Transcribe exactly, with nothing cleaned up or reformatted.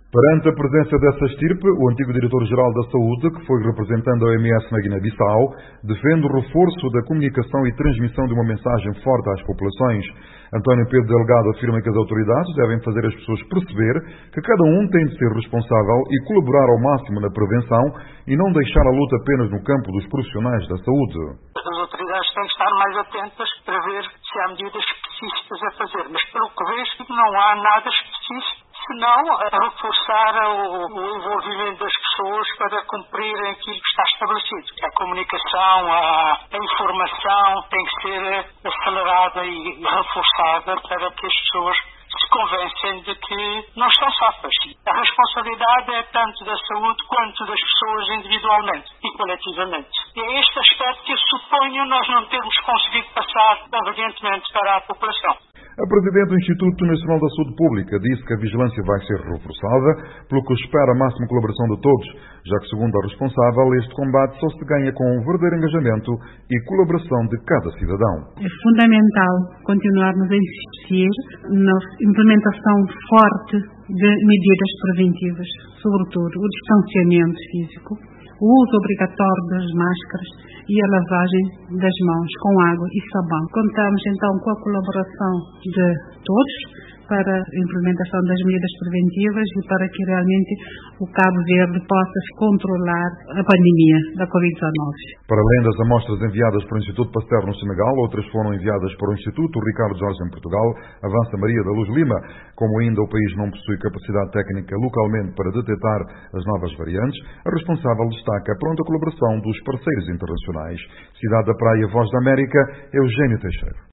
Perante a presença dessa estirpe, o antigo diretor-geral da Saúde, que foi representando a O M S na Guiné-Bissau, defende o reforço da comunicação e transmissão de uma mensagem forte às populações. António Pedro Delgado afirma que as autoridades devem fazer as pessoas perceber que cada um tem de ser responsável e colaborar ao máximo na prevenção e não deixar a luta apenas no campo dos profissionais da saúde. As autoridades têm que estar mais atentas para ver se há medidas específicas a fazer, mas pelo que vejo não há nada específico, senão a reforçar o, o envolvimento das pessoas para cumprirem aquilo que está estabelecido. A comunicação, a, a informação tem que ser acelerada e reforçada para que as pessoas se convencem de que não estão safas. A responsabilidade é tanto da saúde quanto das pessoas individualmente e coletivamente. E é este aspecto que eu suponho nós não termos conseguido passar convenientemente para a população. A Presidente do Instituto Nacional da Saúde Pública disse que a vigilância vai ser reforçada, pelo que espera a máxima colaboração de todos, já que, segundo a responsável, este combate só se ganha com um verdadeiro engajamento e colaboração de cada cidadão. É fundamental continuarmos a insistir na implementação forte de medidas preventivas, sobretudo o distanciamento físico, o uso obrigatório das máscaras e a lavagem das mãos com água e sabão. Contamos então com a colaboração de todos para a implementação das medidas preventivas e para que realmente o Cabo Verde possa controlar a pandemia da covid dezenove. Para além das amostras enviadas para o Instituto Pasteur no Senegal, outras foram enviadas para o Instituto Ricardo Jorge em Portugal, avança Maria da Luz Lima. Como ainda o país não possui capacidade técnica localmente para detectar as novas variantes, a responsável destaca a pronta colaboração dos parceiros internacionais. Cidade da Praia, Voz da América, Eugênio Teixeira.